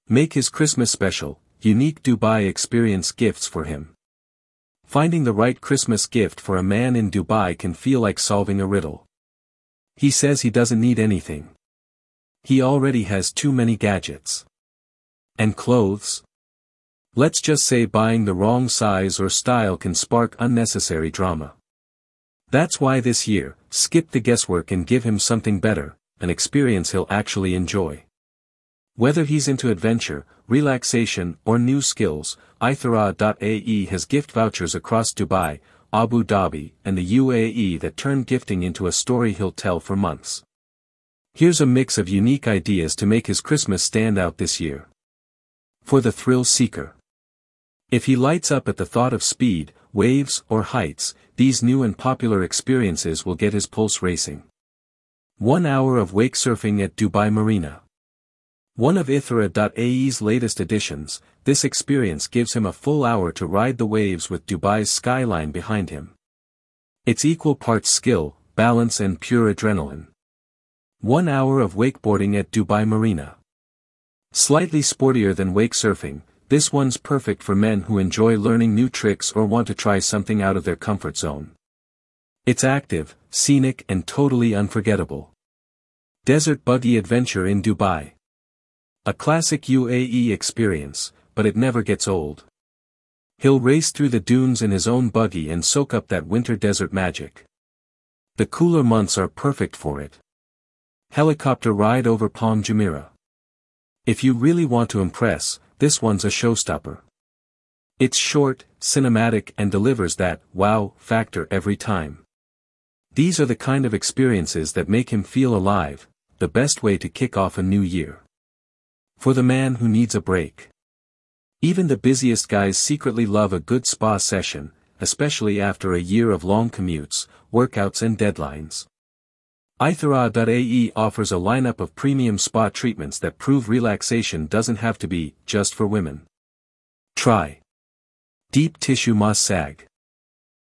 Make his Christmas special, unique Dubai experience gifts for him. Finding the right Christmas gift for a man in Dubai can feel like solving a riddle. He says he doesn't need anything. He already has too many gadgets. And clothes? Let's just say buying the wrong size or style can spark unnecessary drama. That's why this year, skip the guesswork and give him something better, an experience he'll actually enjoy. Whether he's into adventure, relaxation, or new skills, Ithara.ae has gift vouchers across Dubai, Abu Dhabi, and the UAE that turn gifting into a story he'll tell for months. Here's a mix of unique ideas to make his Christmas stand out this year. For the thrill seeker. If he lights up at the thought of speed, waves, or heights, these new and popular experiences will get his pulse racing. 1 hour of wake surfing at Dubai Marina. One of Ithara.ae's latest additions, this experience gives him a full hour to ride the waves with Dubai's skyline behind him. It's equal parts skill, balance and pure adrenaline. 1 hour of wakeboarding at Dubai Marina. Slightly sportier than wake surfing, this one's perfect for men who enjoy learning new tricks or want to try something out of their comfort zone. It's active, scenic and totally unforgettable. Desert buggy adventure in Dubai. A classic UAE experience, but it never gets old. He'll race through the dunes in his own buggy and soak up that winter desert magic. The cooler months are perfect for it. Helicopter ride over Palm Jumeirah. If you really want to impress, this one's a showstopper. It's short, cinematic and delivers that wow factor every time. These are the kind of experiences that make him feel alive, the best way to kick off a new year. For the man who needs a break. Even the busiest guys secretly love a good spa session, especially after a year of long commutes, workouts and deadlines. Ithara.ae offers a lineup of premium spa treatments that prove relaxation doesn't have to be just for women. Try Deep Tissue Massage.